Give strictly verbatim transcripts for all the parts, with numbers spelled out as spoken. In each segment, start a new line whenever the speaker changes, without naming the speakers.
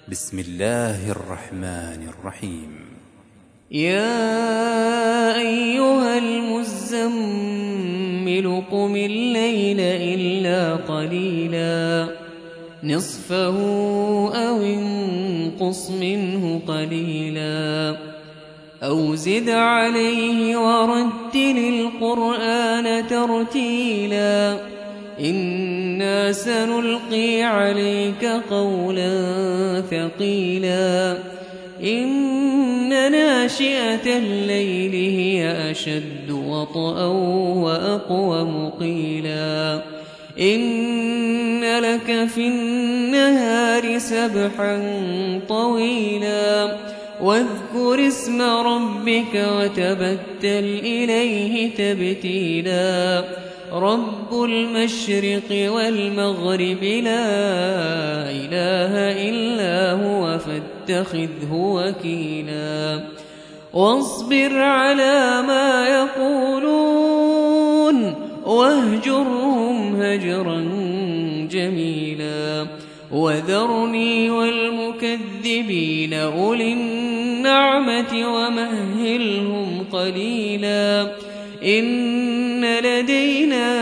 بسم الله الرحمن الرحيم.
يا أيها المزمل قم الليل إلا قليلا نصفه أو انقص منه قليلا أو زد عليه ورتل القرآن ترتيلا إنا سنلقي عليك قولا ثقيلا إن ناشئة الليل هي أشد وطئا وأقوم قيلا إن لك في النهار سبحا طويلا واذكر اسم ربك وتبتل إليه تبتيلا رب المشرق والمغرب لا إله إلا هو فاتخذه وكيلا واصبر على ما يقولون واهجرهم هجرا جميلا وذرني والمكذبين أولي النعمة ومهلهم قليلا إن لدينا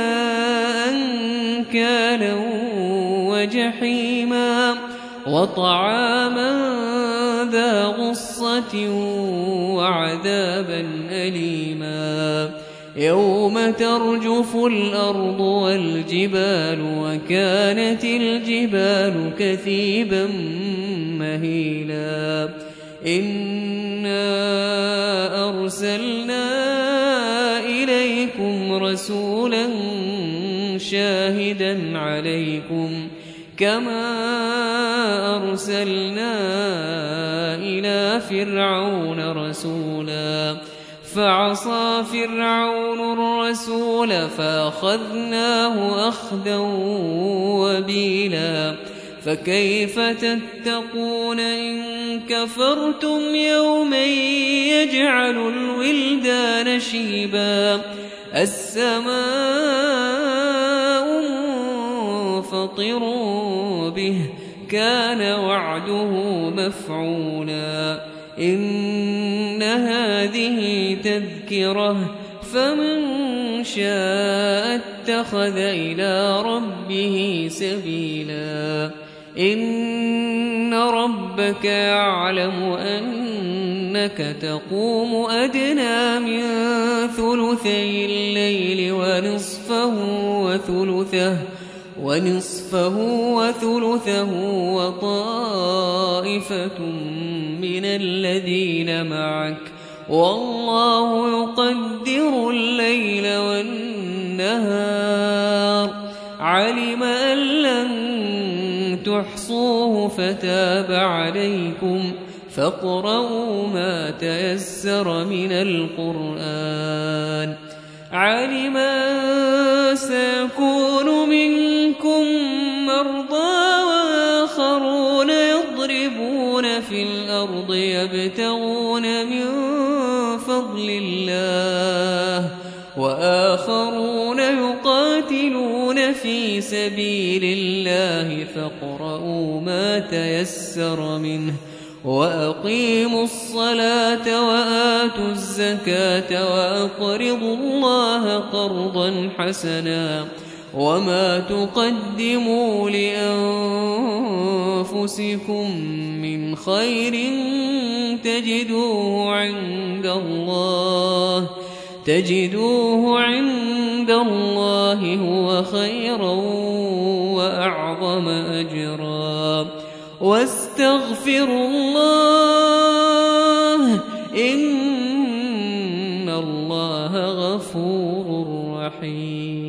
أنكالا وجحيما وطعاما ذا غصة وعذابا أليما يوم ترجف الأرض والجبال وكانت الجبال كثيبا مهيلا إنا أرسلنا إليكم رسولا شاهدا عليكم كما أرسلنا إلى فرعون رسولا فعصى فرعون الرسول فأخذناه أخذا وبيلا فكيف تتقون إن كفرتم يوما يجعل الولدان شيبا السماء منفطر به كان وعده مفعولا إن هذه تذكرة فمن شاء اتخذ إلى ربه سبيلا إن ربك يعلم أنك تقوم أدنى من ثلثي الليل ونصفه وثلثه ونصفه وثلثه وطائفة من الذين معك والله يقدر الليل والنهار علم أن لن تحصوه فتاب عليكم فاقرؤوا ما تيسر من القرآن علم أن سيكون منكم مرضى وآخرون يضربون في الأرض يبتغون من فضل الله وآخرون يقاتلون في سبيل الله فاقرؤوا ما تيسر منه وأقيموا الصلاة وآتوا الزكاة وأقرضوا الله قرضا حسنا وما تقدموا لأنفسكم من خير تجدوه عند الله تجدوه عند الله هو خيرا وأعظم أجرا واستغفروا الله إن الله غفور رحيم.